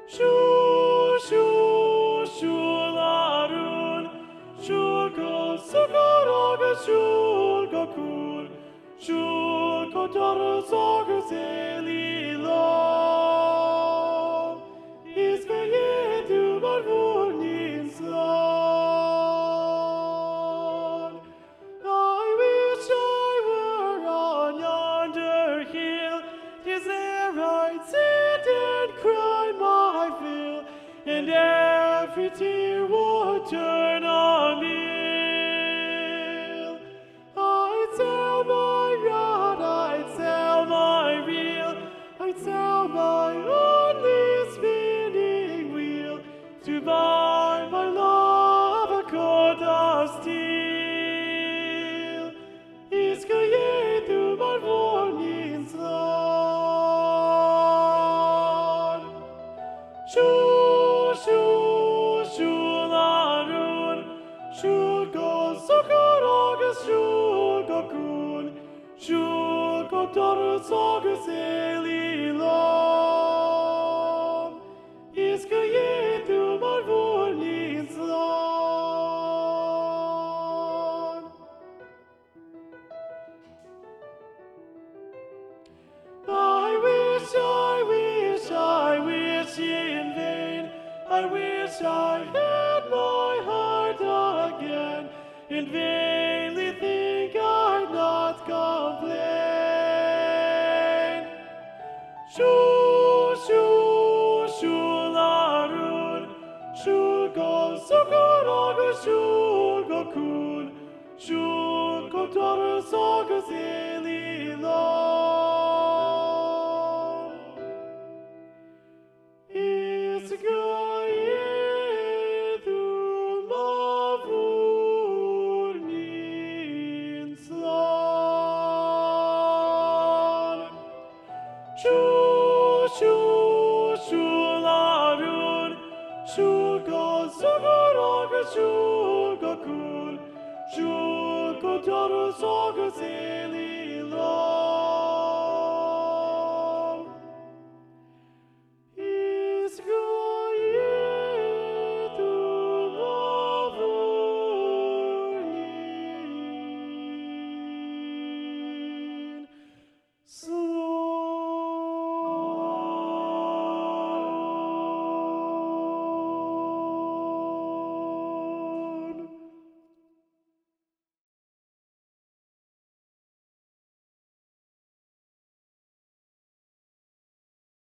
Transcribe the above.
Shul, shul, shul arun, shul ko sukar aga shul ko kul, shul ko dar sagar zeli lo. Is kaye tu barvunin slon. I wish I were on yonder hill, 'tis there I'd sit and cry my fill, and every tear would turn on meal. I'd sell my rod, I'd sell my reel, I'd sell my only spinning wheel, to buy my love a cord of steel. Is kaye tu barvonin slon. Shul, shul, shul arun, shul ko sukar agus shul ko kun, shul ko dar sagas eli lom. Is kaye tu barvonin slon. I wish in vain. I wish I had my heart again, and vainly think I'd not complain. Shul, shul, shul arun, shul ko sukar agus shul ko kun, shul ko dar sagas eli lom. Is kaye tu barvonin slon. Shul, shul, shul arun, shul ko sukar agus shul ko kun, shul ko dar sagas eli